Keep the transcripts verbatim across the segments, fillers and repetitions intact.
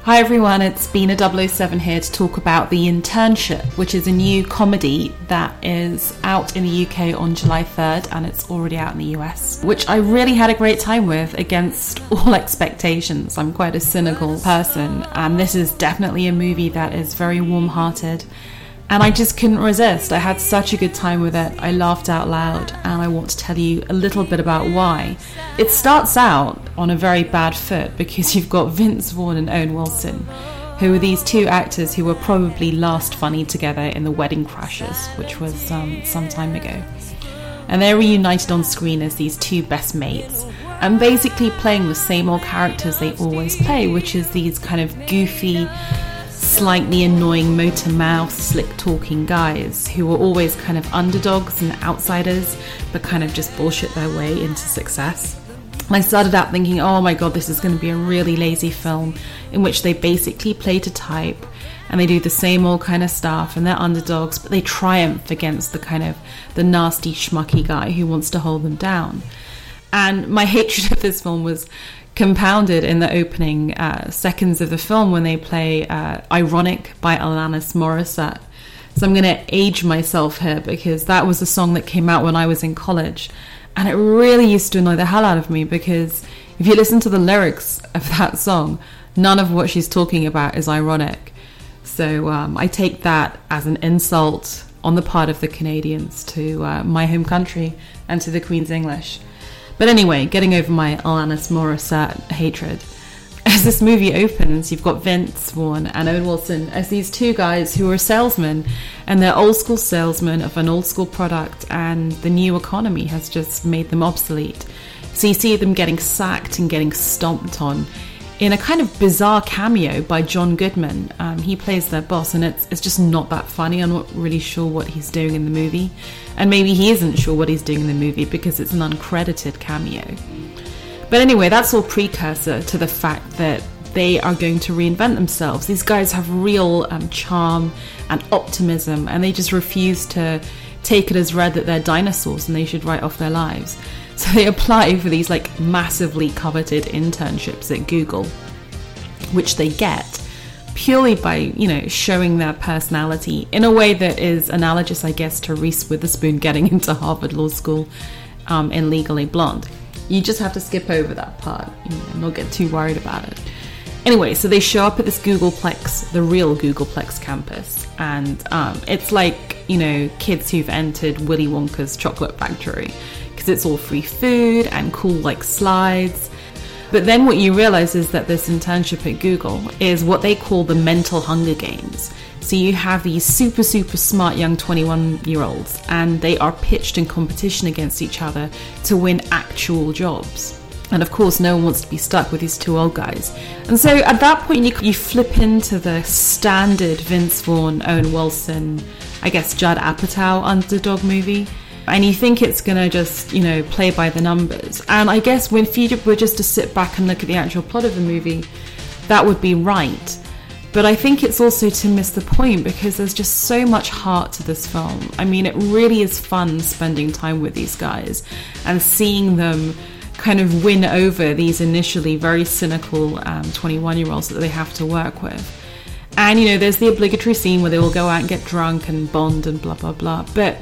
Hi everyone, it's Bina double oh seven here to talk about The Internship, which is a new comedy that is out in the U K on July third and it's already out in the U S, which I really had a great time with against all expectations. I'm quite a cynical person and this is definitely a movie that is very warm-hearted and I just couldn't resist. I had such a good time with it. I laughed out loud and I want to tell you a little bit about why. It starts out on a very bad foot because you've got Vince Vaughn and Owen Wilson, who are these two actors who were probably last funny together in The Wedding Crashers, which was um, some time ago. And they're reunited on screen as these two best mates and basically playing the same old characters they always play, which is these kind of goofy, slightly annoying motor mouth, slick talking guys who are always kind of underdogs and outsiders, but kind of just bullshit their way into success. I started out thinking, oh my god, this is going to be a really lazy film in which they basically play to type and they do the same old kind of stuff and they're underdogs, but they triumph against the kind of the nasty schmucky guy who wants to hold them down. And my hatred of this film was compounded in the opening uh, seconds of the film when they play uh, Ironic by Alanis Morissette. So I'm going to age myself here because that was a song that came out when I was in college and it really used to annoy the hell out of me because if you listen to the lyrics of that song, none of what she's talking about is ironic. So um, I take that as an insult on the part of the Canadians to uh, my home country and to the Queen's English. But anyway, getting over my Alanis Morissette hatred. As this movie opens, you've got Vince Vaughn and Owen Wilson as these two guys who are salesmen, and they're old school salesmen of an old school product, and the new economy has just made them obsolete. So you see them getting sacked and getting stomped on in a kind of bizarre cameo by John Goodman. Um, he plays their boss and it's it's just not that funny. I'm not really sure what he's doing in the movie. And maybe he isn't sure what he's doing in the movie because it's an uncredited cameo. But anyway, that's all precursor to the fact that they are going to reinvent themselves. These guys have real um, charm and optimism and they just refuse to take it as read that they're dinosaurs and they should write off their lives. So they apply for these like massively coveted internships at Google, which they get purely by, you know, showing their personality in a way that is analogous, I guess, to Reese Witherspoon getting into Harvard Law School um, in Legally Blonde. You just have to skip over that part, you know, and not get too worried about it. Anyway, so they show up at this Googleplex, the real Googleplex campus, and um, it's like, you know, kids who've entered Willy Wonka's chocolate factory. It's all free food and cool like slides. But then what you realize is that this internship at Google is what they call the mental Hunger Games. So you have these super super smart young twenty-one year olds and they are pitched in competition against each other to win actual jobs. And of course no one wants to be stuck with these two old guys. And so at that point you, you flip into the standard Vince Vaughn, Owen Wilson, I guess Judd Apatow underdog movie. And you think it's going to just, you know, play by the numbers. And I guess when if you were just to sit back and look at the actual plot of the movie, that would be right. But I think it's also to miss the point because there's just so much heart to this film. I mean, it really is fun spending time with these guys and seeing them kind of win over these initially very cynical um, twenty-one-year-olds that they have to work with. And, you know, there's the obligatory scene where they all go out and get drunk and bond and blah, blah, blah. But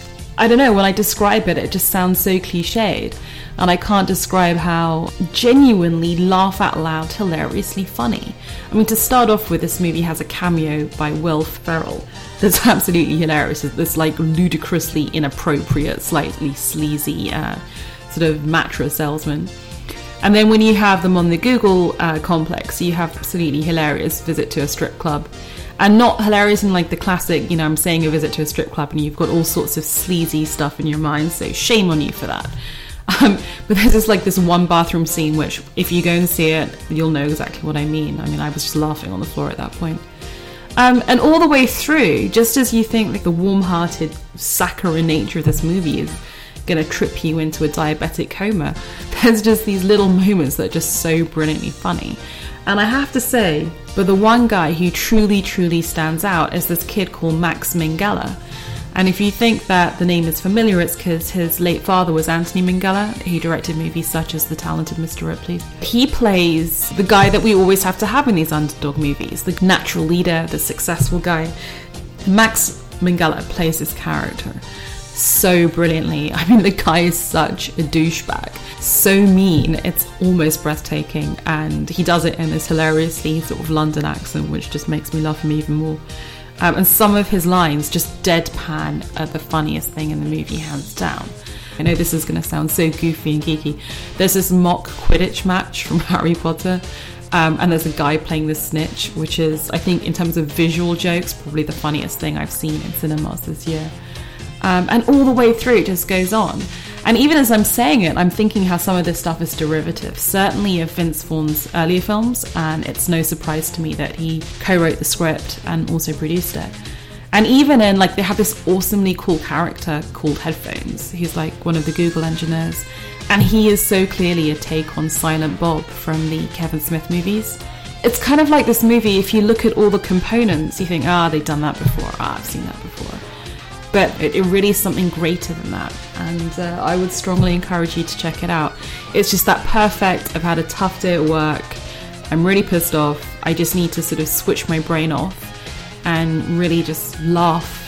I don't know, when I describe it, it just sounds so cliched. And I can't describe how genuinely laugh out loud, hilariously funny. I mean, to start off with, this movie has a cameo by Will Ferrell that's absolutely hilarious. This like ludicrously inappropriate, slightly sleazy uh, sort of mattress salesman. And then when you have them on the Google uh, complex, you have absolutely hilarious visit to a strip club. And not hilarious in like the classic, you know, I'm saying a visit to a strip club and you've got all sorts of sleazy stuff in your mind, so shame on you for that. Um, but there's just like this one bathroom scene which, if you go and see it, you'll know exactly what I mean. I mean, I was just laughing on the floor at that point. Um, and all the way through, just as you think like the warm-hearted, saccharine nature of this movie is going to trip you into a diabetic coma, there's just these little moments that are just so brilliantly funny. And I have to say, but the one guy who truly, truly stands out is this kid called Max Minghella. And if you think that the name is familiar, it's because his late father was Anthony Minghella. He directed movies such as The Talented Mister Ripley. He plays the guy that we always have to have in these underdog movies, the natural leader, the successful guy. Max Minghella plays this character so brilliantly. I mean, the guy is such a douchebag, so mean, it's almost breathtaking, and he does it in this hilariously sort of London accent, which just makes me love him even more. Um, and some of his lines, just deadpan, are the funniest thing in the movie, hands down. I know this is going to sound so goofy and geeky. There's this mock Quidditch match from Harry Potter, um, and there's a guy playing the snitch, which is, I think, in terms of visual jokes, probably the funniest thing I've seen in cinemas this year. Um, and all the way through it just goes on. And even as I'm saying it, I'm thinking how some of this stuff is derivative, certainly of Vince Vaughn's earlier films, and it's no surprise to me that he co-wrote the script and also produced it. And even in, like, they have this awesomely cool character called Headphones. He's like one of the Google engineers, and he is so clearly a take on Silent Bob from the Kevin Smith movies. It's kind of like this movie, if you look at all the components, you think, ah, they've done that before, ah, I've seen that before. But it, it really is something greater than that, and uh, I would strongly encourage you to check it out. It's just that perfect, I've had a tough day at work, I'm really pissed off, I just need to sort of switch my brain off and really just laugh.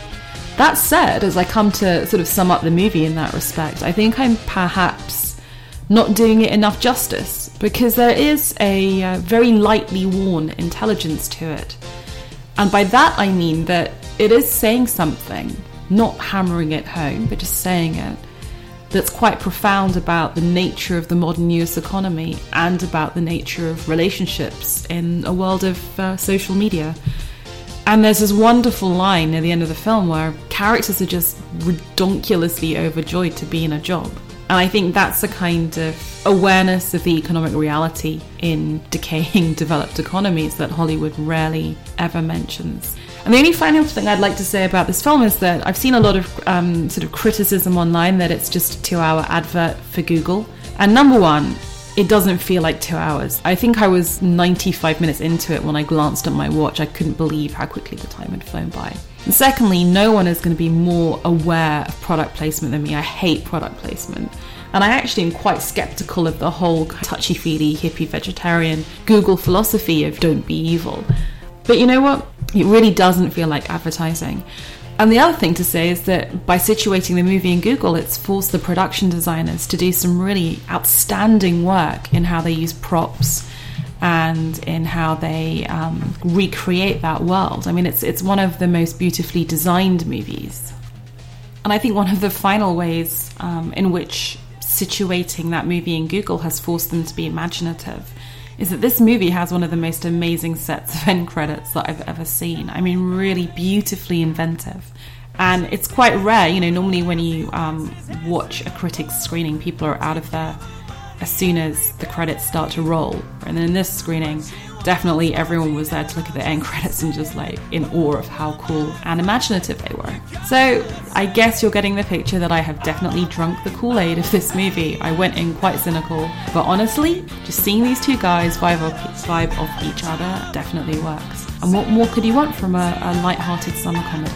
That said, as I come to sort of sum up the movie in that respect, I think I'm perhaps not doing it enough justice, because there is a uh, very lightly worn intelligence to it. And by that I mean that it is saying something, not hammering it home, but just saying it, that's quite profound about the nature of the modern U S economy and about the nature of relationships in a world of uh, social media. And there's this wonderful line near the end of the film where characters are just redonkulously overjoyed to be in a job. And I think that's a kind of awareness of the economic reality in decaying developed economies that Hollywood rarely ever mentions. And the only final thing I'd like to say about this film is that I've seen a lot of um, sort of criticism online that it's just a two-hour advert for Google. And number one, it doesn't feel like two hours. I think I was ninety-five minutes into it when I glanced at my watch. I couldn't believe how quickly the time had flown by. And secondly, no one is going to be more aware of product placement than me. I hate product placement. And I actually am quite skeptical of the whole touchy-feely, hippie, vegetarian Google philosophy of don't be evil. But you know what? It really doesn't feel like advertising. And the other thing to say is that by situating the movie in Google, it's forced the production designers to do some really outstanding work in how they use props and in how they um, recreate that world. I mean, it's it's one of the most beautifully designed movies. And I think one of the final ways um, in which situating that movie in Google has forced them to be imaginative is that this movie has one of the most amazing sets of end credits that I've ever seen. I mean, really beautifully inventive. And it's quite rare, you know, normally when you um, watch a critic's screening, people are out of there as soon as the credits start to roll. And then in this screening, definitely everyone was there to look at the end credits and just like in awe of how cool and imaginative they were. So I guess you're getting the picture that I have definitely drunk the Kool-Aid of this movie. I went in quite cynical, but honestly, just seeing these two guys vibe off, vibe off each other definitely works. And what more could you want from a, a light-hearted summer comedy?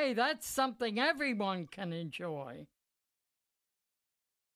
hey, that's something everyone can enjoy.